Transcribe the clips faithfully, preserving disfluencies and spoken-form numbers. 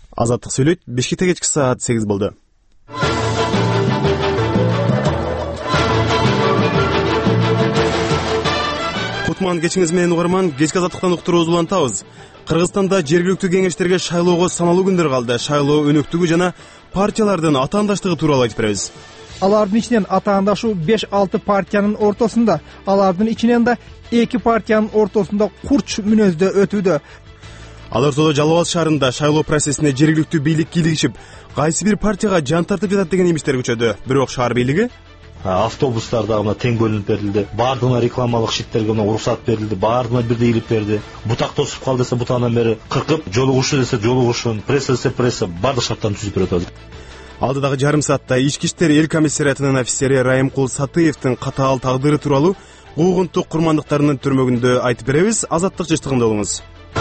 Азаттык сүйлөйт. Бишкекте кечки саат сегиз болду. Кутман кечиңиз менен угарман, кечки азаттыктан уктуруубузду улантабыз. Кыргызстанда жергиликтүү кеңештерге шайлоого саналуу күндөр калды. Шайлоо өнөктүгү жана партиялардын атаандаштыгы тууралуу айтып беребиз. Алардын ичинен атаандашуу беш алты партиянын ортосунда, алардын ичинен да эки партиянын ортосунда курч мүнөздө өтүүдө. Ал ортодо Жалал Абад шаарында шайлоо процессине жергиликтүү бийлик кийлигишип, кайсы бир партияга жан тартып жатат деген имиштер күчөдү. Бирок шаар бийлиги автобустарда мына тең бөлүнүп берилди. Баардыгына рекламалык шиттерге мына уруксат берилди. Баардыгына бирдей илип берди. Бутак тосуп кал десе бутагынан бери кыркып, жолугушу десе жолугушун, пресса десе пресса, баардык шарттарды түзүп берет азыр. Алдыдагы жарым саатта Ички иштер эл комиссариатынын офицери Райымкул Сатыевдин катаал тагдыры тууралуу куугунтук курмандыктарынын түрмөгүндө айтып беребиз. Азаттык жыштыгында болуңуз.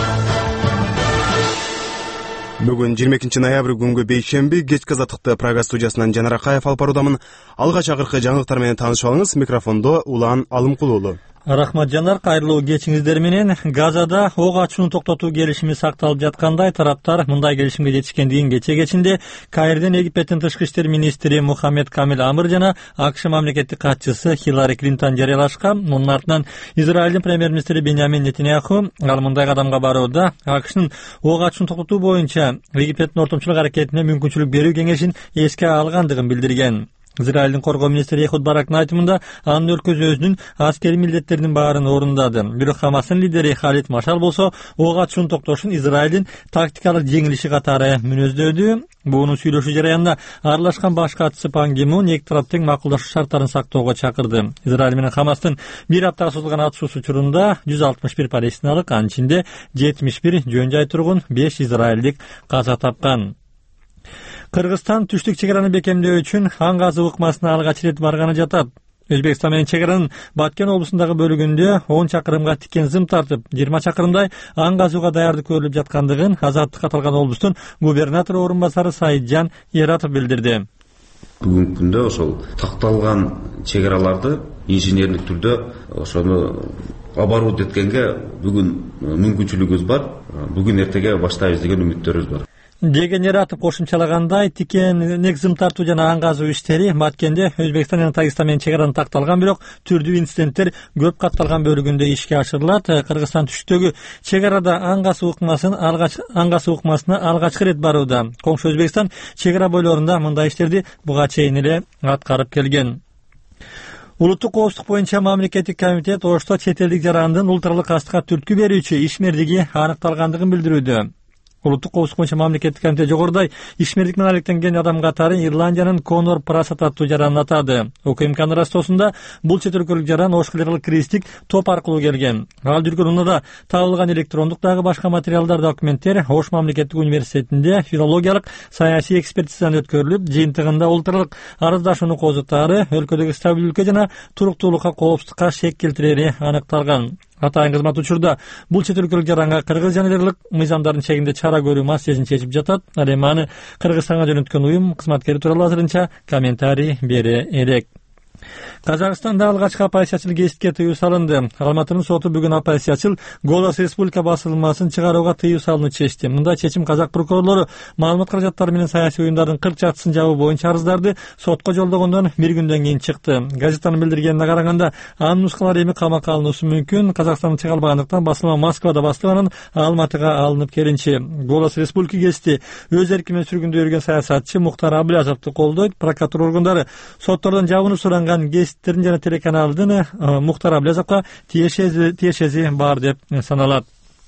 Бүгүн жыйырма экинчи ноябрь күнгү бейшемби кечки азаттыкты Прага студиясынан Жанар Акаев алып баруудамын. Алгач акыркы жаңылыктар менен таанышып алыңыз. Микрофондо Улан Алымкул уулу. Рахмат Жанар, кайрылуу кечиңиздер менен. Газада ок ачууну токтотуу келишими сакталып жаткандай, тараптар мындай келишимге жетишкендигин кече кечинде Каирден Египеттин тышкы иштер министри Мухаммед Камил Амыр жана АКШ мамлекеттик катчысы Хиллари Клинтон жарыялашкан. Мунун артынан Израилдин премьер-министри Беньямин Нетаньяху ал мындай кадамга барууда АКШнын ок ачууну токтотуу боюнча Египеттин ортомчулук аракетине мүмкүнчүлүк берүү кеңешин эске алгандыгын билдирген. Израилдин коргоо министри Эхуд Барактын айтымында анын өлкөсү өзүнүн аскерий милдеттеринин баарын орундады. Бирок Хамастын лидери Халид Машал болсо ок ачуунун токтошун Израилдин тактикалык жеңилиши катары мүнөздөдү. Буунун сүйлөшүү жараянында аралашкан баш катчысы Пан Ги Мун эки тарап тең макулдашуу шарттарын сактоого чакырды. Израиль менен Хамастын бир аптага созулган атышуусу учурунда жүз алтымыш бир палестиналык, анын ичинде жетимиш бир жөн жай тургун, беш израилдик каза тапкан. Кыргызстан түштүк чек араны бекемдөө үчүн Ан газы ыкмасына алгач ирет барганы жатат. Өзбекстан менен чек аранын Баткен облусундагы бөлүгүндө он чакырымга тикен зым тартып, жыйырма чакырымдай ан газууга даярдык көрүлүп жаткандыгын Азаттык каталган облустун губернатору орун басары Саиджан Эратов билдирди. Бүгүнкү күндө ошол такталган чек араларды инженерлик түрдө ошону оборот эткенге бүгүн мүмкүнчүлүгүбүз бар. Бүгүн эртеге баштайбыз деген үмүттөрүбүз бар. Деген Эратов кошумчалагандай, тикен негзим тартуу жана ан газуу иштери Баткенде Өзбекстан менен Тагистан менен чек араны такталган, бирок түрдүү инциденттер көп катталган бөлүгүндө ишке ашырылат. Кыргызстан түштүктөгү чек арада ан газуу ыкмасын алгач ан газуу ыкмасына алгачкы ирет барууда. Коңшу Өзбекстан чек ара бойлорунда мындай иштерди буга чейин эле аткарып келген. Улуттук коопсуздук боюнча мамлекеттик комитет Ошто чет элдик жарандын улуттаралык астыкка түрткү берүүчү ишмердиги аныкталгандыгын билдирүүдө. Улуттук коопсуздук боюнча мамлекеттик комитет жогоруда ишмердик менен алектенген адам катары Ирландиянын Конор Прасат аттуу жаранын атады. ОКМКнын растоосунда бул чет өлкөлүк жаран Ош клерикалык кристик топ аркылуу келген. Ал жүргөн унаада табылган электрондук дагы башка материалдар, документтер Ош мамлекеттик университетинде филологиялык саясий экспертизадан өткөрүлүп, жыйынтыгында улуттаралык арыздашууну козутаары өлкөдөгү стабилдүүлүккө жана туруктуулукка, коопсуздукка шек келтирери аныкталган. Атайын кызмат учурда бул чет өлкөлүк жаранга кыргыз жанырлык мыйзамдардын чегинде чара көрүү маселесин чечип жатат. Ал эми аны Кыргызстанга жөнөткөн уюм кызматкери тууралуу азырынча комментарий бере элек. Казакстанда алгачкы оппозициячыл гезитке тыюу салынды. Алматынын соту бүгүн оппозициячыл Голос Республика басылмасын чыгарууга тыюу салууну чечти. Мындай чечим казак прокурорлору маалымат каражаттары менен саясий уюмдардын кырк жартысын жабуу боюнча арыздарды сотко жолдогондон бир күндөн кийин чыкты. Газетанын билдиргенине караганда, анын нускалары эми камакка алынуусу мүмкүн. Казакстанда чыга албагандыктан басылма Москвада басылганын Алматыга алынып келинчи. Голос Республики гезити өз эрки менен сүргүндө жүргөн саясатчы Мухтар Аблязовду колдойт. Прокуратура органдары соттордон жабууну суранган гезиттердин жана телеканалдын Мухтар Аблязовго тиешеси бар деп саналат.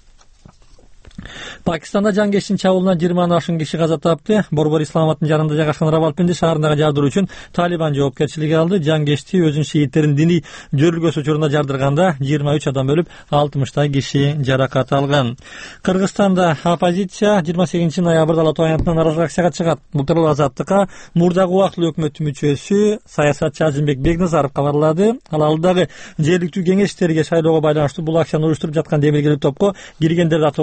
Пакистанда жангештин чабуулунан жыйырмадан ашык киши каза тапты. Борбор Исламабадтын жанында жайгашкан Равалпинди шаарындагы жардыруу үчүн Талибан жоопкерчилиги алды. Жангешти өзүнүн шииттерин диний жөрүлгөсү учурунда жардырганда жыйырма үч адам өлүп, алтымыштай киши жаракат алган. Кыргызстанда оппозиция жыйырма сегизинчи ноябрда Ала Тоо аянтына наразылык акцияга чыгат. Бул тууралуу Азаттыкка мурдагы убактылуу өкмөттүн мүчөсү саясатчы Азимбек Бекназаров кабарлады. Ал алдагы жергиликтүү кеңештерге шайлоого байланыштуу бул акцияны уюштуруп жаткан демилгелүү топко киргендерди атоодон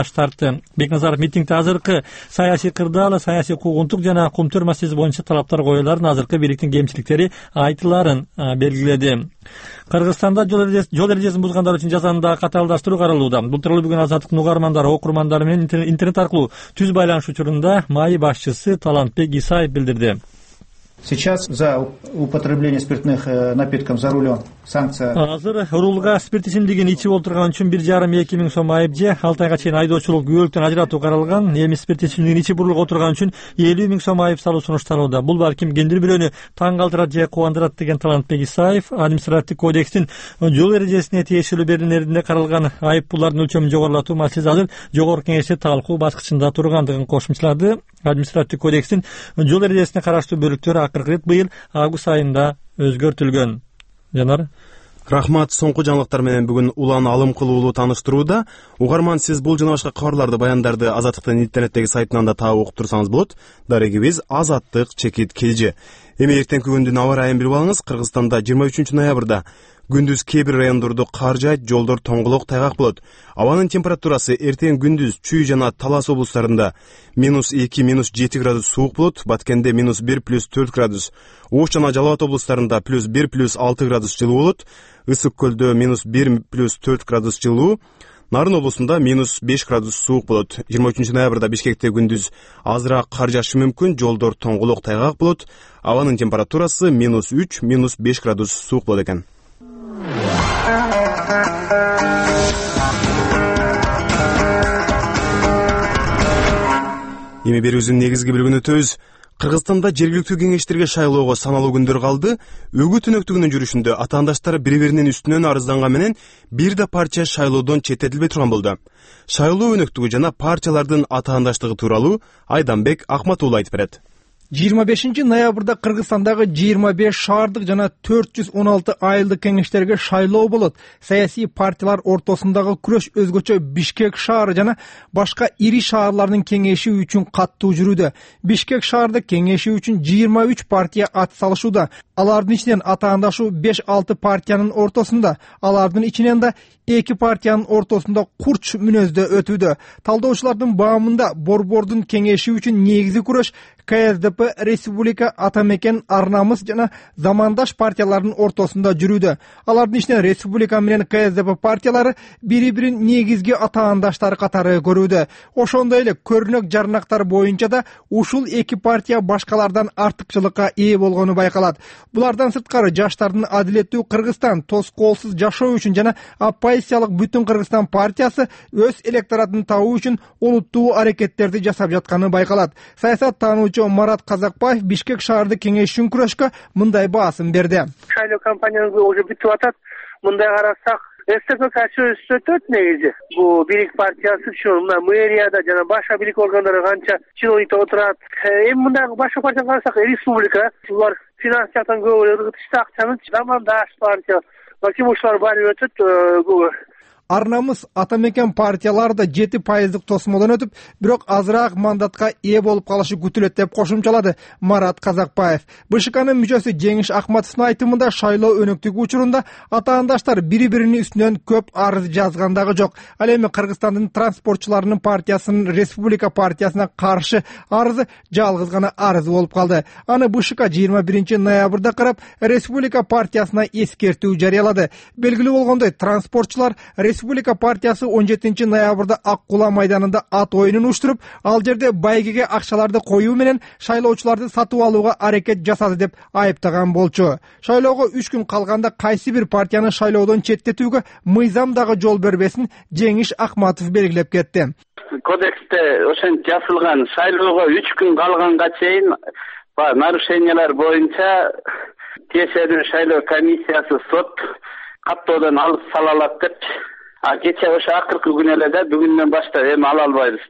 баш тартты. Бекназаров митингде азыркы саясий кырдаал, саясий куугунтук жана кумтөр маселеси боюнча талаптар коюларын, азыркы бийликтин кемчиликтери айтыларын белгиледи. Кыргызстанда жол эрежесин бузгандар үчүн жазаны да катаалдаштыруу каралууда. Бул тууралуу бүгүн Азаттыктын угармандары, окурмандары менен интернет аркылуу түз байланыш учурунда МАИ башчысы Талантбек Исаев билдирди. Сейчас за употребление спиртных напитков за рулем санкция. Азыр рулга спирт ичимдигин ичип отурган үчүн бир жарым эки миң сом айып же алты айга чейин айдоочулук күбөлүктөн ажыратуу каралган. Эми спирт ичимдигин ичип бурулуп отурган үчүн элүү миң сом айып салуу сунушталууда. Бул балким кимдир бирөөнү таң калтырат же кубандырат деген Талантбек Исаев административдик кодекстин жол эрежесине тиешелүү беренелеринде каралган айып пуллардын өлчөмүн жогорулатуу маселеси азыр жогорку кеңеште талкуу баскычында тургандыгын кошумчалады. Административдик кодекстин жол эрежесине караштуу бөлүктөрү акыркы рет быйыл август айында өзгөртүлгөн. Жанар, рахмат. Соңку жаңылыктар менен бүгүн улан алым кылуулуу тааныштырууда. Угарман, сиз бул жана башка кабарларды, баяндарды Азаттыктын интернеттеги сайтынан да таап окуп турсаңыз болот. Дарегибиз Азаттык чекит келжи. Эми эртеңки күндүн аба ырайын билип алыңыз. Кыргызстанда жыйырма үчүнчү ноябрда күндүз кээ бир райондордо кар жаайт, жолдор тоңголок, тайгак болот. Абанын температурасы эртең күндүз Чүй жана Талас облустарында минус эки минус жети градус суук болот, Баткенде минус бир плюс төрт градус, Ош жана Жалал Абад облустарында плюс бир плюс алты градус жылуу болот, Ысык көлдө минус бир плюс төрт градус жылуу, Нарын облусунда минус беш градус суук болот. жыйырма үчүнчү ноябрда Бишкекте күндүз азыраак кар жаашы мүмкүн, жолдор тоңголок, тайгак болот. Абанын температурасы минус үч минус беш градус суук болот экен. Эми берүүбүздүн негизги бөлүгүнө өтөбүз. Кыргызстанда жергиликтүү кеңештерге шайлоого саналуу күндөр калды. Өгүт өнөктүгүнүн жүрүшүндө атаандаштар бири-биринин үстүнөн арызданган менен бир да партия шайлоодон четтетилбей турган болду. Шайлоо өнөктүгү жана партиялардын атаандаштыгы тууралуу Айданбек Акматуулу айтып берет. жыйырма бешинчи ноябрда Кыргызстандагы жыйырма беш шаардык жана төрт жүз он алты айылдык кеңештерге шайлоо болот. Саясий партиялар ортосундагы күрөш өзгөчө Бишкек шаары жана башка ири шаарлардын кеңеши үчүн каттуу жүрүүдө. Бишкек шаардык кеңеши үчүн жыйырма үч партия ат салышууда. Алардын ичинен атаандашуу беш алты партиянын ортосунда, алардын ичинен да эки партиянын ортосунда курч мүнөздө өтүүдө. Талдоочулардын баамында Борбордун кеңеши үчүн негизи күрөш К С Д П, Республика, Атамекен, Арнамыс жана замандаш партиялардын ортосунда жүрүүдө. Алардын ичинен Республика менен К С Д П партиялары бири-бирин негизги атаандаштар катары көрүүдө. Ошондой эле көрүнөк жарнактар боюнча да ушул эки партия башкалардан артыкчылыкка ээ болгону байкалат. Булардан сырткары Жаштардын адилеттүү Кыргызстан, тоскоолсуз жашоо үчүн жана оппозициялык Бүтүн Кыргызстан партиясы өз электоратын табуу үчүн олуттуу аракеттерди жасап жатканы байкалат. Саясат таануучу Марат Казакбаев Бишкек шаардык кеңешчүн күрөшкө мындай баасын берди. Шайлоо кампаниясы уже бүтүп атат. Мындай карасак, С Д П качуу өтөт негизи. Бул бийлик партиясы үчүн мына мэрияда жана башка бийлик органдары канча чиновниктер отурат. Эми мындай башка партия карасак, Республика, булар финанс жактан көп ыргытышты акчаны замандаш партия, максимум ушулар баары өтөт. Арнамыс, Атамекен партиялары да жети пайыздык тосмодон өтүп, бирок азыраак мандатка ээ болуп калышы күтүлөт деп кошумчалады Марат Казакбаев. Б Ш Кнын мүчөсү Жеңиш Акматовдун айтымында шайлоо өнөктүгү учурунда атаандаштар бири-биринин үстүнөн көп арыз жазгандагы жок. Ал эми Кыргызстандын транспортчуларынын партиясынын Республика партиясына каршы арызы жалгыз гана арыз болуп калды. Аны Б Ш К жыйырма биринчи ноябрда карап Республика партиясына эскертүү жарыялады. Белгилүү болгондой, транспортчулар Республика партиясы он жетинчи ноябрда Ак Кула майданында ат оюнун уштуруп, ал жерде байгеге акчаларды коюу менен шайлоочуларды сатып алууга аракет жасады деп айыптаган болчу. Шайлоого үч күн калганда кайсы бир партияны шайлоодон четтетүүгө мыйзам дагы жол бербесин Жеңиш Акматов белгилеп кетти. Кодексте ошентип жазылган, шайлоого үч күн калганга чейин нарушениялар боюнча тиешелүү шайлоо комиссиясы сот каттоодон алып сала алат деп. А кече ошо акыркы күн эле да бүгүндөн баштап эми ала албайбыз да.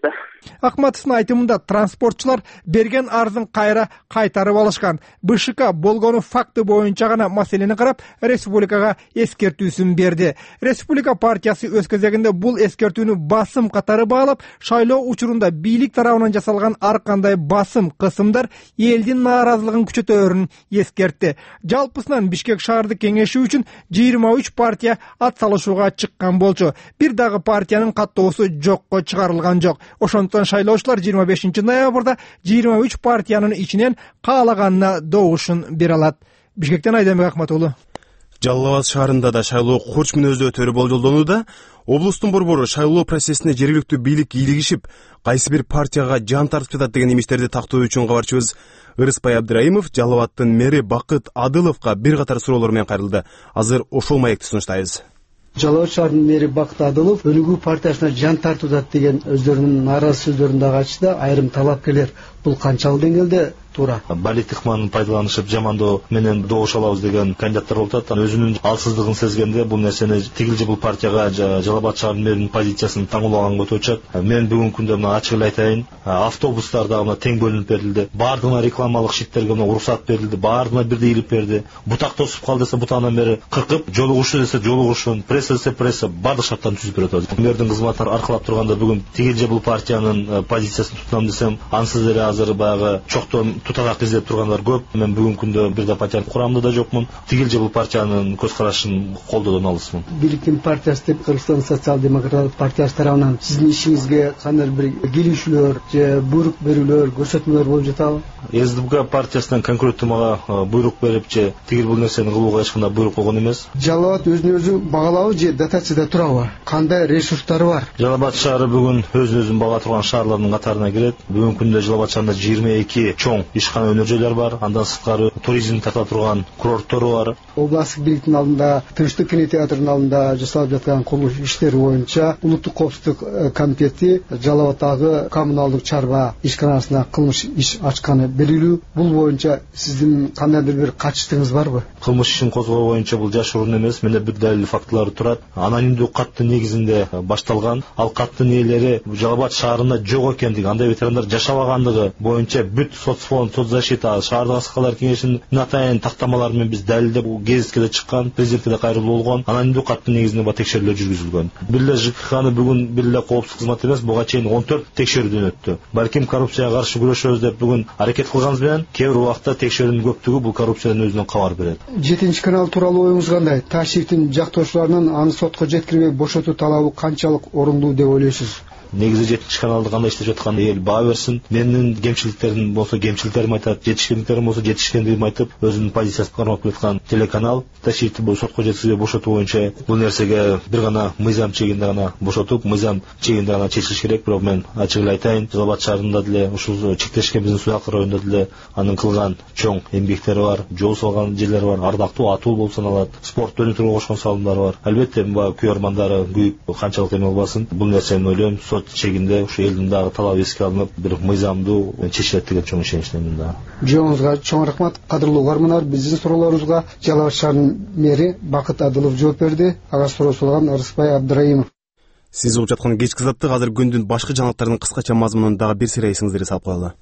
Акматовдун айтымында транспортчулар берген арызын кайра кайтарып алышкан. БШК болгону факты боюнча гана маселени карап, республикага эскертүүсүн берди. Республика партиясы өз кезегинде бул эскертүүнү басым катары баалап, шайлоо учурунда бийлик тарабынан жасалган ар кандай басым, кысымдар элдин нааразылыгын күчөтөөрүн эскертти. Жалпысынан Бишкек шаардык кеңеши үчүн жыйырма үч партия ат салышууга чыккан болчу. Бир дагы партиянын каттоосу жокко чыгарылган жок. Ошондуктан шайлоочулар жыйырма бешинчи ноябрда жыйырма үч партиянын ичинен каалаганына добушун бере алат. Бишкектен Айденбек Акмат уулу. Жалал Абад шаарында да шайлоо курч мүнөздө өтөрү болжолдонууда. Облустун борбору шайлоо процессине жергиликтүү бийлик ийгилигишип, кайсы бир партияга жан тартып жатат деген имичтерди тактоо үчүн кабарчыбыз Ырыспай Абдраимов Жалал Абадтын мэри Бакыт Адыловго бир катар суроолор менен кайрылды. Азыр ошол маекти сунуштайбыз. Жалал Абад шаарынын мэри Бакыт Адылов өнүгүү партиясына жан тартуудат деген өздөрүнүн нааразы сөздөрүн дагы айтышты. Айрым талапкерлер бул канчалык деңгээлде туура? Балет ыкманын пайдаланышып жамандоо менен добуш алабыз деген кандидаттар болуп атат. Өзүнүн алсыздыгын сезгенде бул нерсени тигил же бул партияга Жалал Абад шаарынын мэринин позициясын таңуулаганга өтүп атат. Мен бүгүнкү күндө мына ачык эле айтайын, автобустар дагы мына тең бөлүнүп берилди. Баардыгына рекламалык шиттерге мына уруксат берилди. Баардыгына бирдей илип берди. Бутак тосуп кал десе бутагынан бери кыркып, жолугушу десе жолугушун, пресса десе пресса, баардык шарттарын түзүп берип атат. Мэрдин кызматтары аркылап турганда бүгүн тигил же бул партиянын позициясын тутам десем, ансыз эле азыр баягы чоктон тутагак издеп тургандар көп. Мен бүгүнкү күндө бир да партиянын курамында да жокмун. Тигил же бул партиянын көз карашын колдоодон алысмын. Бийликтин партиясы деп Кыргызстан социал-демократтык партиясы тарабынан сиздин ишиңизге кандай бир келишүүлөр же буйрук берүүлөр, көрсөтмөлөр болуп жатабы? СДП партиясынан конкреттүү мага буйрук берип же тигил бул нерсени кылууга эч кандай буйрук болгон эмес. Жалал Абад өзүн өзү багалабы же дотацияда турабы? Кандай ресурстары бар? Жалал Абад шаары бүгүн өзүн өзүн бага турган шаарлардын катарына кирет. Бүгүнкү күндө Жалал Абад шаарында жыйырма эки чоң ишкана өнөр жайлар бар. Андан сырткары туризм тарта турган курорттору бар. Областтык бийликтин алдында, Тынчтык кинотеатрынын алдында жасалып жаткан курулуш иштери боюнча улуттук коопсуздук комитети Жалал Абаддагы коммуналдык чарба ишканасына кылмыш иш ачканы белгилүү. Бул боюнча сиздин кандайдыр бир катчылыгыңыз барбы? Кылмыш ишин козгоо боюнча бул жашыруун эмес. Менде бир далил фактылары турат. Анонимдүү каттын негизинде башталган. Ал каттын ээлери Жалал Абад шаарында жок экендиги, андай ветерандар жашабагандыгы боюнча бүт соцфонд, соцзащита, шаардык аскалар кеңешинин атайын тактамалары менен биз далилдеп гезитке да чыккан, президентке да кайрылуу болгон. Анонимдүү каттын негизинде ба текшерүүлөр жүргүзүлгөн. Бир ЖКХны бүгүн бир эле коопсуздук кызмат эмес, буга чейин он төрт текшерүүдөн өттү. Балким коррупцияга каршы күрөшөбүз деп бүгүн аракет кылганыбыз менен кээ бир убакта текшерүүнүн көптүгү бул коррупциядан өзүнөн кабар берет. жетинчи канал тууралуу оюңуз кандай? Ташиевдин жактоочуларынын аны сотко жеткирбей бошотуу талабы канчалык орундуу деп ойлойсуз? Негизи жетинчи каналды кандай иштеп жаткан эл баа берсин. Менин кемчиликтерим болсо кемчиликтерим айтат, жетишкендиктерим болсо жетишкендигин айтып, өзүнүн позициясын кармап жаткан телеканал Ташиевди бул сотко жеткизбей бошотуу боюнча бул нерсеге бир гана мыйзам чегинде гана бошотуп, мыйзам чегинде гана чечилиш керек. Бирок мен ачык эле айтайын, Жалал Абад шаарында деле ушул чектешкен биздин Суяк районунда деле анын кылган чоң эмгектери бар, жол салган жерлери бар, ардактуу атуу болуп саналат, спорт өнүктүрүүгө кошкон салымдары бар. Албетте баягы күйөрмандары күйүп канчалык эме болбасын, бул нерсени ойлойм чегинде ушу элдин дагы талабы эске алынып бир мыйзамдуу чечилет деген чоң ишеничтемин да. Жооңузга чоң рахмат. Кадырлуу угармандар, биздин суроолорубузга Жалал Абад шаарынын мэри Бакыт Адылов жооп берди. Ага суроо сураган Ырыспай Абдраимов. Сиз угуп жаткан кечки заттык азыр күндүн башкы жаңылыктарынын кыскача мазмунун дагы бир сыйра эсиңиздерге салып коелу.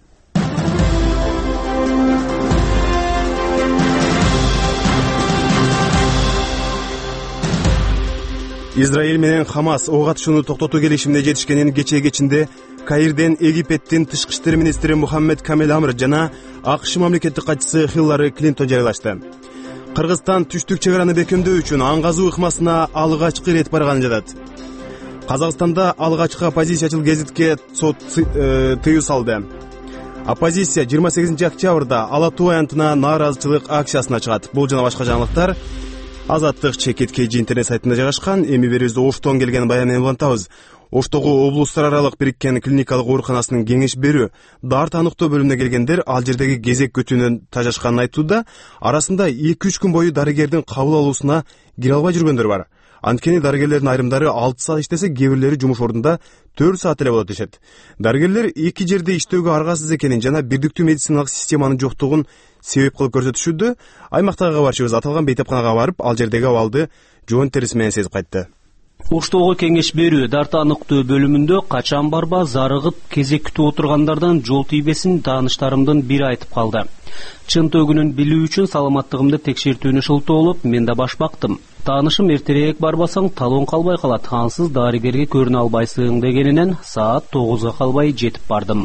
Израиль менен Хамас ок атышууну токтотуу келишимине жетишкенин кечээ кечинде Каирден Египеттин тышкы иштер министри Мухаммед Камел Амр жана АКШ мамлекеттик катчысы Хиллари Клинтон жарыялашты. Кыргызстан түштүк чек араны бекемдөө үчүн аңгазуу ыкмасына алгачкы ирет барганын жатат. Казакстанда алгачкы оппозициячыл гезитке сот тыюу салды. Оппозиция жыйырма сегизинчи октябрда Ала Туу аянтына нааразычылык акциясына чыгат. Бул жана башка жаңылыктар Азаттык чекит кей джи интернет сайтында жайгашкан. Эми берүүбүздө Оштон келген баян менен улантабыз. Оштогу облустар аралык бириккен клиникалык ооруканасынын кеңеш берүү дар таныктоо бөлүмүнө келгендер ал жердеги кезек күтүүнөн тажашканын айтууда. Арасында эки үч күн бою дарыгердин кабыл алуусуна кире албай жүргөндөр бар. Анткени дарыгерлердин айрымдары алты саат иштесе, кээ бирлери жумуш ордунда төрт саат эле болот дешет. Дарыгерлер эки жерде иштөөгө аргасыз экенин жана бирдиктүү медициналык системанын жоктугун себеп кылып көрсөтүшүүдө. Аймактагы кабарчыбыз аталган бейтапканага барып, ал жердеги абалды жоон терisi менен сезип кайтты. Оштогу кеңеш берүү дартаныктуу бөлүмүндө качан барба зарыгып кезек күтүп отургандардан жол тийбесин тааныштарымдын бири айтып калды. Чынтөгүнүн билүү үчүн саламаттыгымды текшертүүнү шылтоолоп, мен да баш бактым. Таанышым эртерээк барбасаң талон калбай калат, ансыз дарыгерге көрүнө албайсың дегенинен саат тогузга калбай жетип бардым.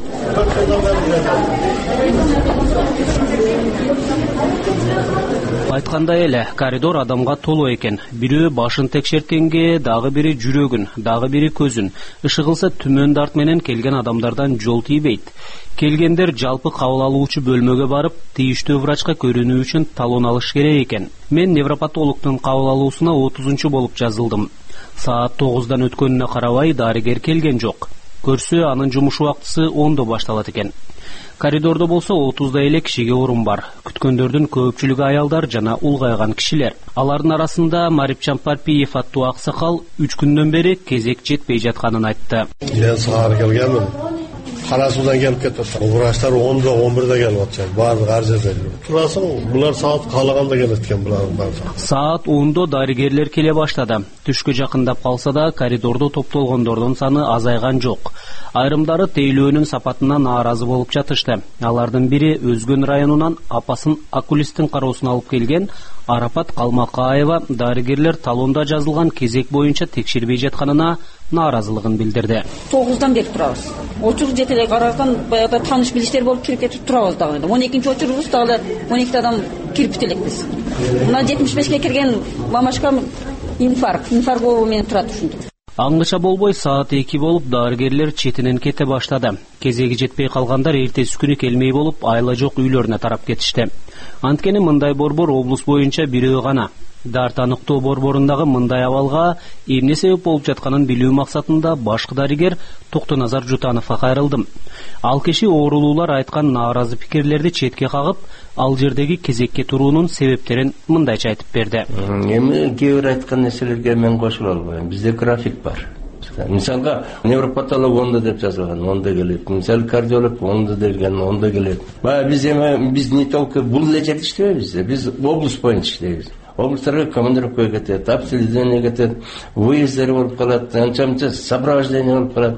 Айткандай эле, коридор адамга толуу экен. Бирөө башын текшерткенге, дагы бири жүрөгүн, дагы бири көзүн. Ышыгылса түмөн дарт менен келген адамдардан жол тийбейт. Келгендер жалпы кабыл алуучу бөлмөгө барып, тийиштүү врачка көрүнүү үчүн талон алыш керек экен. Мен невропатологдун кабыл алуусуна отузунчу болуп жазылдым. Саат тогуздан өткөнүнө карабай дарыгер келген жок. Көрсө, анын жумуш убактысы ондо башталат экен. Коридордо болсо отузда эле кишиге орун бар. Күткөндөрдүн көпчүлүгү аялдар жана улгайган кишилер. Алардын арасында Марипчан Парпиев аттуу аксакал үч күндөн бери кезек жетпей жатканын айтты. Мен саар келгенмин. Кара суудан келип кетет. Врачтар онда он бирде келип атышат. Баардыгы ар жерде. Турасың, булар саат каалаганда келет экен булар баардыгы. Саат ондо дарыгерлер келе баштады. Түшкө жакындап калса да коридордо топтолгондордун саны азайган жок. Айрымдары тейлөөнүн сапатынан нааразы болуп жатышты. Алардын бири Өзгөн районунан апасын окулисттин кароосуна алып келген Арапат Калмакаева дарыгерлер талонда жазылган кезек боюнча текшербей жатканына нааразылыгын билдирди. тогуздан бери турабыз. Очур жетелей караган баягы тааныш билиштер болуп кирип кетип турабыз дагы. он экинчи очурубуз дагы он эки адам кирип элекпиз. Мына жетимиш бешке кирген мамашкам инфаркт, инфаркт болуп менен турат ушинтип. Аңгыча болбой саат эки болуп дарыгерлер четинен кете баштады. Кезеги жетпей калгандар эртеси күнү келмей болуп айла жок үйлөрүнө тарап кетишти. Анткени мындай борбор облус боюнча бирөө гана. Дартаныктоо борборундагы мындай абалга эмне себеп болуп жатканын билүү максатында башкы дарыгер Токтоназар Жутановго кайрылдым. Ал киши оорулуулар айткан нааразы пикирлерди четке кагып, ал жердеги кезекке туруунун себептерин мындайча айтып берди. Эми кээ бир айткан нерселерге мен кошула албайм. Бизде график бар. Мисалга невропатолог онда деп жазылган, онда келет. Мисал кардиолог онда деген, онда келет. Баягы биз эми биз не только бул эле жерде иштебейбиз, биз облус боюнча иштейбиз. Облустарга командировка кетет, обследование кетет, выезддер болуп калат, анча-мынча сопровождение болуп калат.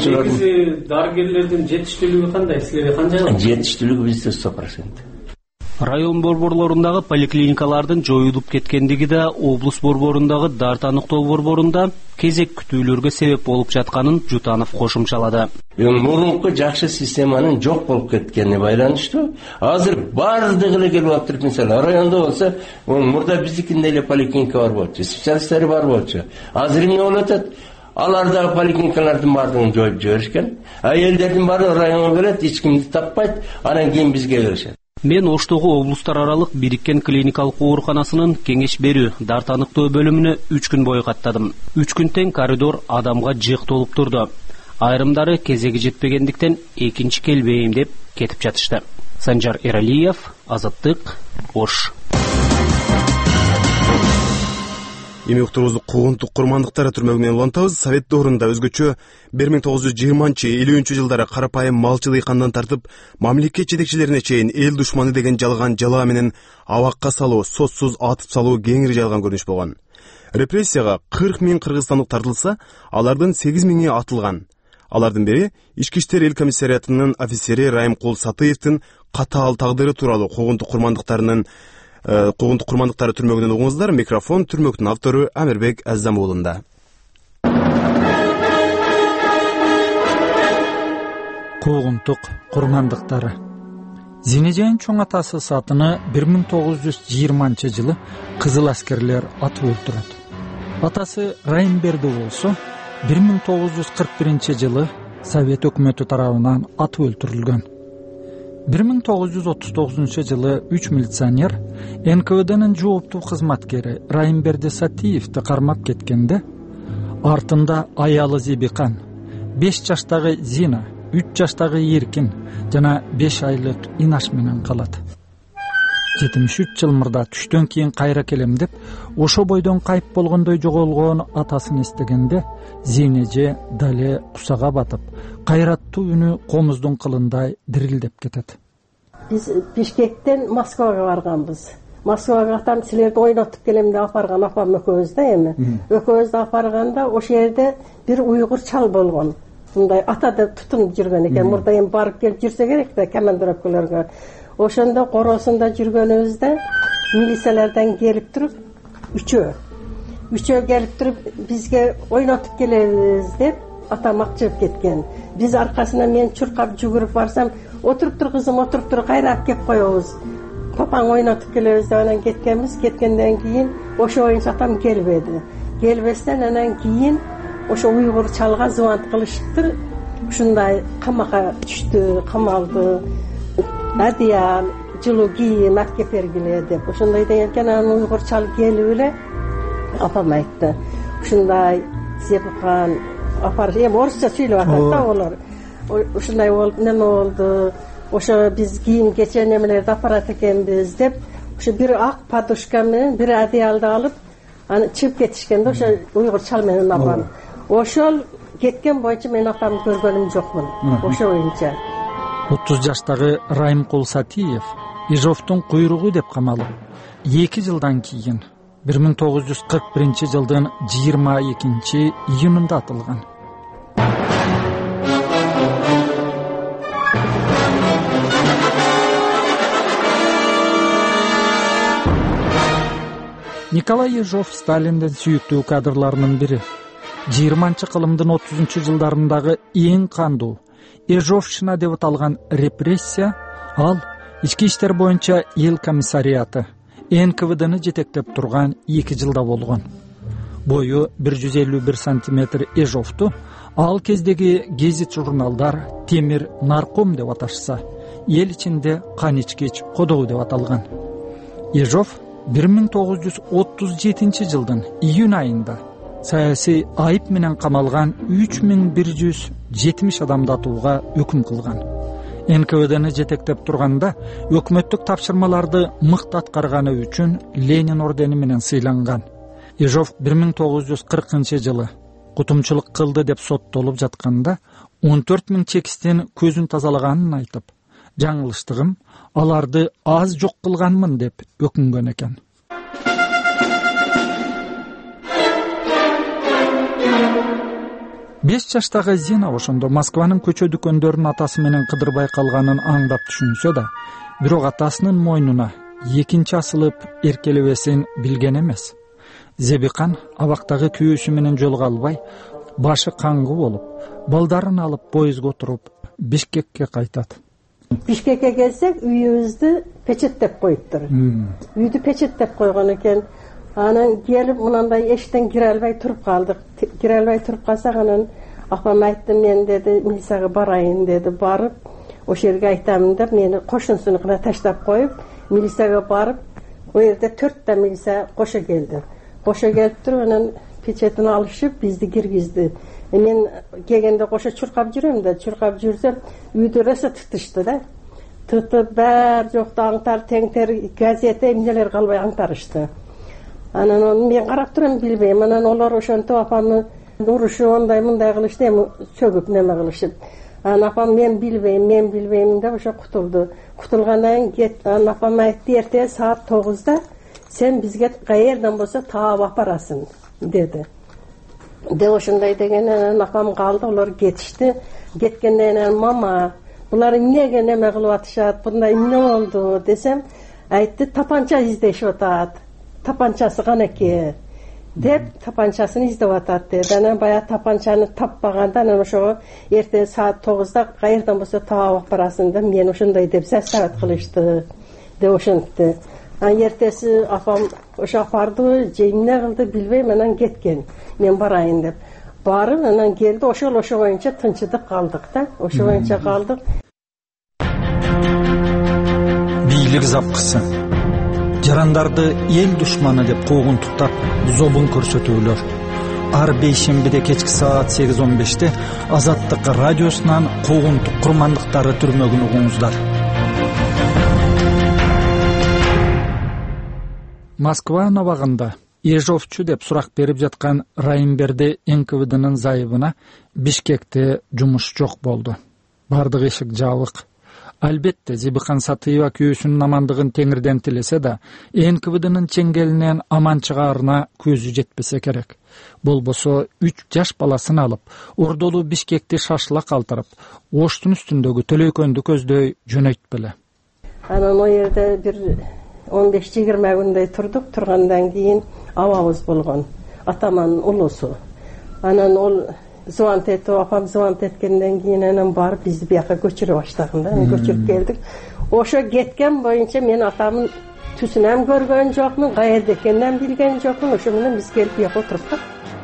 Негизи дарыгерлердин жетиштүүлүгү кандай? Силерге канча? Жетиштүүлүгү бизде сто процент. Район борборлорундагы поликлиникалардын жоюлуп кеткендиги да облус борборундагы дартаныктоо борборунда кезек күтүүлөргө себеп болуп жатканын Жутанов кошумчалады. Мурунку жакшы системанын жок болуп кеткенине байланыштуу азыр баардыгы эле келип атып, мисалы райондо болсо, мурда биздикинде эле поликлиника бар болчу, специалисттери бар болчу. Азыр эмне болуп атат? Алардагы поликлиникалардын баардыгын жоюп жиберишкен. Аялдердин баары районго келет, эч кимди таппайт, анан кийин бизге келишет. Мен Оштогу облустар аралык бириккен клиникалык ооруканасынын кеңеш берүү дартаныктоо бөлүмүнө үч күн бою каттадым. үч күн тең коридор адамга жык толуп турду. Айрымдары кезеги жетпегендиктен экинчи келбейм деп кетип жатышты. Санжар Эралиев, Азаттык, Ош. Эми уктурубузду Куугунтук курмандыктары түрмөгү менен улантабыз. Совет доорунда өзгөчө бир миң тогуз жүз жыйырманчы элүүнчү жылдары карапайым малчы дыйкандан тартып мамлекет жетекчилерине чейин эл душманы деген жалган жалаа менен абакка салуу, сотсуз атып салуу кеңири жайылган көрүнүш болгон. Репрессияга кырк миң кыргызстандык тартылса, алардын сегиз миңи атылган. Алардын бири Ички иштер эл комиссариатынын офицери Райымкул Сатыевдин катаал тагдыры тууралуу Куугунтук курмандыктарынын Куугунтук курмандыктары түрмөгүнөн угуңуздар. Микрофон түрмөктүн автору Амирбек Аззам уулунда. Куугунтук курмандыктары. Зинежейин чоң атасы Сатыны бир миң тогуз жүз жыйырманчы жылы кызыл аскерлер атып өлтүрөт. Атасы Райымберди болсо бир миң тогуз жүз кырк биринчи жылы Совет өкмөтү тарабынан атып өлтүрүлгөн. бир миң тогуз жүз отуз тогузунчу жылы үч милиционер эн ка вэ дэнин жооптуу кызматкери Райымберди Сатиевди кармап кеткенде, артында аялы Зибикан, беш жаштагы Зина, үч жаштагы Эркин жана беш айлык Инаш менен калат. жетимиш үч жыл мурда түштөн кийин кайра келем деп, ошо бойдон кайып болгондой жоголгон атасын эстегенде, Зинеже дале кусага батып, кайраттуу үнү комуздун кылындай дирилдеп кетет. Биз Бишкектен Москвага барганбыз. Москвага атам силерди ойнотуп келем деп апарган апам экөөбүз да эми. Экөөбүздү апарганда ошол жерде бир уйгур чал болгон. Мындай атада тутунуп жүргөн экен. Мурда эми барып келип жүрсө керек да командировкаларга. Ошондо коросунда жүргөнүбүздө милициялардан келип туруп үчөө. Үчөө келип туруп бизге ойнотуп келебиз деп атам акчып кеткен. Биз аркасынан мен чуркап жүгүрүп барсам, отуруп тур кызым, отуруп тур, кайрап кеп коебуз. Папаң ойнотуп келебиз деп анан кеткенбиз. Кеткенден кийин ошо боюнча атам келбеди. Келбестен анан кийин ошо уйгур чалга звонт кылышыптыр. Ушундай камакка түштү, камалды. Адиял, жылуу кийим алып бергиле деп. Ошондой деген экен. Анан уйгур чал келип эле апам айтты. Ушундай Зебикан апар, эми орусча сүйлөп атат да олар. Ушундай болуп, неме болду? Ошо биз кийим кече немелерди апарат экенбиз деп, ошо бир ак подушка менен бир одеялды алып, аны чыгып кетишкен да ошо уйгур чал менен апам. Ошол кеткен боюнча мен апамды көргөнүм жокмун. Ошо боюнча. отуз жаштагы Райымкул Сатиев Ижовдун куйругу деп камалып, эки жылдан кийин бир миң тогуз жүз кырк биринчи жылдын жыйырма экинчи июнунда атылган. Николай Ежов Сталиндин сүйүктүү кадрларынын бири. жыйырманчы кылымдын отузунчу жылдарындагы эң кандуу Ежовшина деп аталган репрессия ал ички иштер боюнча эл комиссариаты эн ка вэ дени жетектеп турган эки жылда болгон. Бою бир жүз элүү бир сантиметр Ежовту ал кездеги гезит журналдар темир нарком деп аташса, эл ичинде кан ичкич кодоо деп аталган. Ежов бир миң тогуз жүз отуз жетинчи жылдын июнь айында саясий айып менен камалган үч миң бир жүз жетимиш адамды атууга өкүм кылган. эн ка вэ дени жетектеп турганда өкмөттүк тапшырмаларды мыкты аткарганы үчүн Ленин ордени менен сыйланган. Ежов бир миң тогуз жүз кыркынчы жылы кутумчулук кылды деп соттолуп жатканда он төрт миң чекистен көзүн тазалаганын айтып, жаңылыштыгым аларды аз жок кылганмын деп өкүнгөн экен. беш жаштагы Зина ошондо Москванын көчө дүкөндөрүн атасы менен кыдырбай калганын аңдап түшүнсө да, бирок атасынын мойнуна экинчи асылып эркелебесин билген эмес. Зебикан абактагы күйөөсү менен жолго албай, башы каңгы болуп, балдарын алып поездге отуруп Бишкекке кайтат. Бишкекке келсек, үйүбүздү печеттеп коюптур. Үйдү печеттеп койгон экен. Анан келип мынандай эшиктен кире албай туруп калдык. Кире албай туруп калсак, анан апам айтты, мен деди, милицияга барайын деди, барып, ошол жерге айтамын деп, мени кошунсунукуна таштап коюп, милицияга барып, о жерде төрттө милиция кошо келди. Кошо келип туруп, анан печетин алышып, бизди киргизди. Мен келгенде кошо чуркап жүрөм да, чуркап жүрсөм, үйдү роса тытышты да. Тытып баары жокто аңтар, теңтер, газета, эмнелер калбай аңтарышты. Анан мен карап турам, билбейм. Анан олар ошентип апамды урушу ондай мындай кылышты, эми чөгүп неме кылышып. Анан апам мен билбейм, мен билбейм деп ошо кутулду. Кутулгандан кийин анан апам айтты, эртең саат тогузда сен бизге каерден болсо таап апарасың деди. Де ошондой деген, анан апам калды, олар кетишти. Кеткенден кийин мама, булар эмнеге неме кылып атышат, мындай эмне болду десем, айтты, тапанча издешип атат. Тапанчасы канеке деп тапанчасын издеп атат деди. Анан баягы тапанчаны таппаганда, анан ошого эртең саат тогузда каерден болсо таап апарасың деп мен ошондой деп заставить кылышты деп ошентти. Анан эртеси апам ошо апарды, же эмне кылды билбейм, анан кеткен. Мен барайын деп. Барып анан келди, ошол ошо боюнча тынчыдык калдык да. Ошо боюнча калдык. Бийлик запкысы. Жарандарды эл душманы деп куугунтуктап зобун көрсөтүүлөр. Ар бейшембиде кечки саат сегиз он беште Азаттык радиосунан куугунтук курмандыктары түрмөгүн угуңуздар. Москва набагында Ежовчу деп сурак берип жаткан Райымберди эн ка вэ динин зайыбына Бишкекте жумуш жок болду. Бардык эшик жабык. Албетте Зебикан Сатыева күйөөсүнүн амандыгын Теңирден тилесе да, эн ка вэ дынын чеңгелинен аман чыгаарына көзү жетпесе керек. Болбосо үч жаш баласын алып, ордолуу Бишкекти шашыла калтырып, Оштун үстүндөгү Төлөйкөндү көздөй жөнөйтпеле. Анан о жерде бир он беш жыйырма күндөй турдук. Тургандан кийин абабыз болгон. Атаманын улусу. Анан ол звонт этип, апам звонт эткенден кийин анан барып бизди бияка көчүрө баштаган да. Көчүрүп келдик. Ошо кеткен боюнча мен атамын түсүнөн көргөн жокмун, каерде экенин билген жокмун. Ошо менен биз келип бияка отуруптук.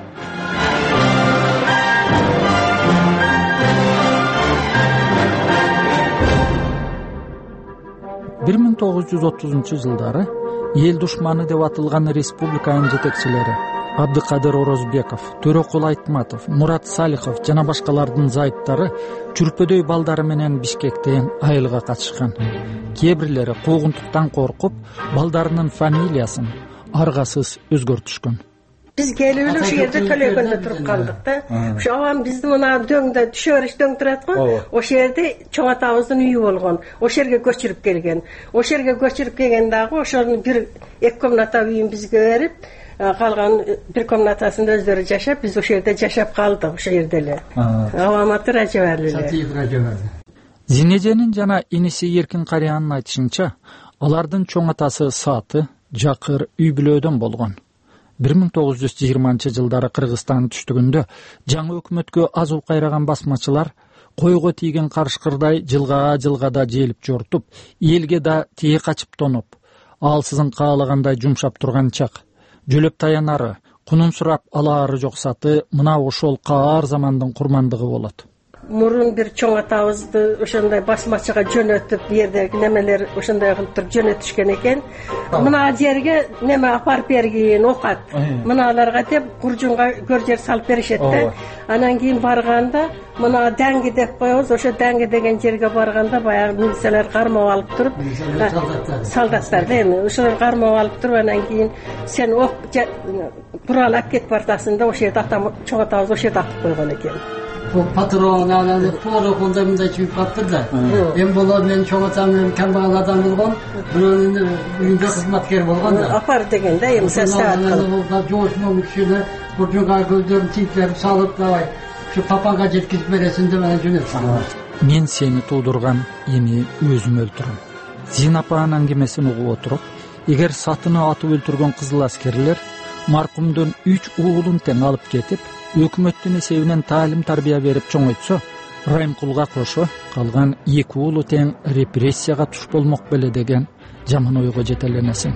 бир миң тогуз жүз отузунчу жылдары эл душманы деп атылган республиканын жетекчилери Абдыкадыр Орозбеков, Төрөкул Айтматов, Мурат Салихов жана башкалардын зайыптары чүрпөдөй балдары менен Бишкектен айылга качышкан. Кээ бирлери куугунтуктан коркуп, балдарынын фамилиясын аргасыз өзгөртүшкөн. Биз келип эле ошол жерде Төлөйкөндө туруп калдык да. Ошо абам бизди мына дөңдө түшөрүш дөң турат го. Ошол жерде чоң атабыздын үйү болгон. Ошол жерге көчүрүп келген. Ошол жерге көчүрүп келген дагы ошонун бир эки комната үйүн бизге берип, калган бир комнатасында өздөрү жашап, биз ошол жерде жашап калдык ошол жерде эле. Абам аты Ражаберли эле. Зинеженин жана иниси Эркин Кариянын айтышынча, алардын чоң атасы Саты жакыр үй бүлөдөн болгон. бир миң тогуз жүз жыйырманчы жылдары Кыргызстан түштүгүндө жаңы өкмөткө азуу кайраган басмачылар койго тийген карышкырдай жылга-жылгада желип жортуп, элге да тие качып тоноп, алсызын каалагандай жумшап турган чак. Жөлөп таянары, кунун сурап алаары жок Саты мына ошол каар замандын курмандыгы болот. Мурун бир чоң атабызды ошондой басмачыга жөнөтүп, бу жердеги немелер ошондой кылып туруп жөнөтүшкөн экен. Мына жерге неме апарып бергин, окат. Мыналарга деп куржунга көр жер салып беришет да. Анан кийин барганда мына даңги деп коебуз. Ошо даңги деген жерге барганда баягы милициялар кармап алып туруп, солдаттар да эми ошолор кармап алып туруп, анан кийин сен ок бурал алып кетип бартасың да, ошол жерде атам чоң атабыз ошол жерде атып койгон экен. Bu patron, ananı polo kondamında çıkıp kaptır da. Ben bunu ben çok atamıyorum, kambağal adam olgan. Bunun ünde hizmetkar olgan da. Apar degen de, yem sen saat kalıp. Coşmamış şöyle, burcunga gözlerim titrep salıp da şu papaga jetkizip veresin de bana jönöp sana. Men seni tuğdurgan emi özüm öldürüm. Zin apağın angemesini uğup oturup, eğer Satıны atıp öldürgen kızıl askerler markumdun üç uğulun ten alıp ketip, өкмөттүн эсебинен таалим тарбия берип чоңойтсо, Райымкулга кошо калган эки уулу тең репрессияга туш болмок беле деген жаман ойго жетеленесиң.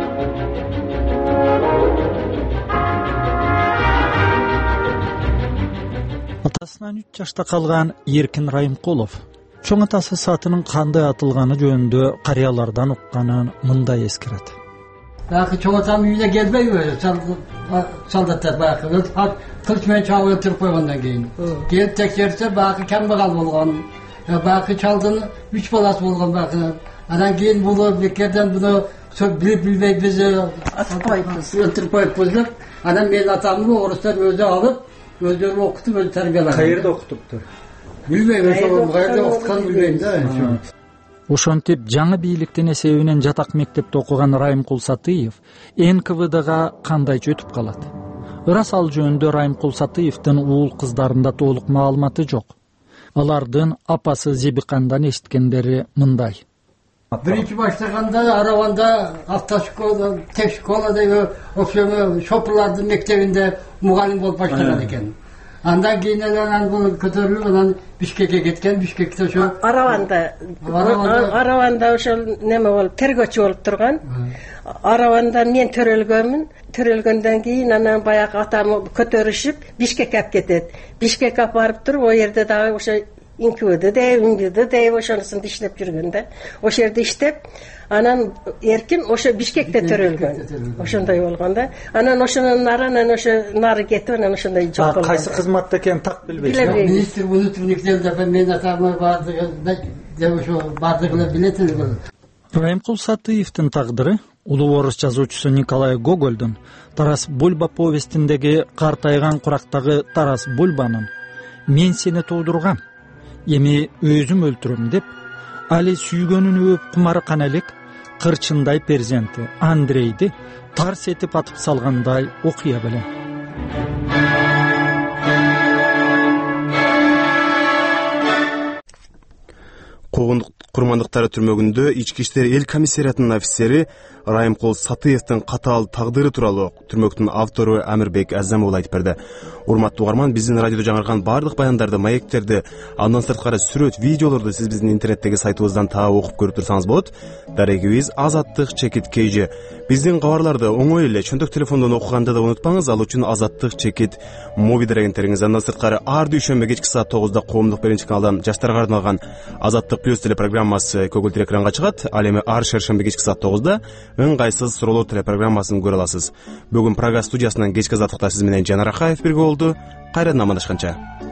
Атасынан үч жашта калган Эркин Райымкулов чоң атасы Сатынын кандай атылганы жөнүндө карыялардан укканын мындай эскерет. Belki çok adam yüzüne gelmeyi böyle soldatlar belki kılıçmayı çağırıyor Türk koymandan giyin. Gelip tekçerse belki kembağal olgan, belki çaldığını üç balası olgan belki. Adan giyin bunu bekerden bunu bilip bilmek bizi ötürüp koyup bozulur. Adam benim atamını oruslar özü alıp özlerini okutup özü terbiyeler. Kayırda okutuptur. Bilmeyim, kayırda okutkan bilmeyim de. Ошентип жаңы бийликтин эсебинен жатак мектепте окуган Райымкул Сатыев эн ка вэ дага кандайча өтүп калат? Ырас ал жөнүндө Райымкул Сатыевдин уул кыздарында толук маалыматы жок. Алардын апасы Зебикандан эшиткендери мындай. Birinci başlaganda Aravanda avtoşkola, tek şkola da o şopurlardın mektebinde mugallim bolup başlagan eken. Andan giyinelen bu kötörülüp anan Bişkek'e ketken, Bişkek'te şu... Aravanda, Aravanda ошол неме болуп, тергөөчү болуп турган. Араванда мен төрөлгөнмүн. Төрөлгөндөн кийин анан баягы атамы көтөрүшүп, Бишкекке алып кетет. Бишкекке алып барып туруп, о жерде дагы ошо инкүдү де, үндүдү де, ошонусун иштеп жүргөн да. Ошол жерде иштеп, анан Эркин ошо Бишкекте төрөлгөн. Ошондой болгон да. Анан ошонун нарынан ошо нары кетип, анан ошондой жок болгон. Кайсы кызматта экен так билбейсиз. Министр внутренниктерде мен атамы бардыгы деп ошо бардыгын билетин. Райымкул Сатыевдин тагдыры улуу орус жазуучусу Николай Гогольдун Тарас Бульба повестиндеги картайган курактагы Тарас Бульбанын «Мен сени туудургам, эми өзүм өлтүрөм» деп али сүйгөнүн өөп кумаркан элек кырчындай перзенти Андрейди тарс этип атып салгандай окуя белем. Куугундук курмандыктары түрмөгүндө ички иштер эл комиссариятынын офицери Райымкул Сатыевдин катаал тагдыры тууралуу түрмөктүн автору Амирбек Азамов айтып берди. Урматтуу угарман, биздин радиодо жаңырган баардык баяндарды, маектерди, андан сырткары сүрөт, видеолорду сиз биздин интернеттеги сайтыбыздан таап окуп көрүп турсаңыз болот. Дарегибиз Азаттык чекит kg. Биздин кабарларды оңой эле чөнтөк телефондон окуганды да унутпаңыз. Ал үчүн Азаттык чекит моби дерегентериңиз. Андан сырткары ар дүйшөмбү кечки саат тогузда коомдук биринчи каналдан жаштарга арналган Азаттык плюс телепрограммасы көгүлтүр экранга чыгат. Ал эми ар шершемби кечки саат тогузда ыңгайсыз суроолор телепрограммасын көрө аласыз. Бүгүн Прага студиясынан кечки Азаттыкта сиз менен Жанар Акаев бирге болду. Кайрадан амандашканча.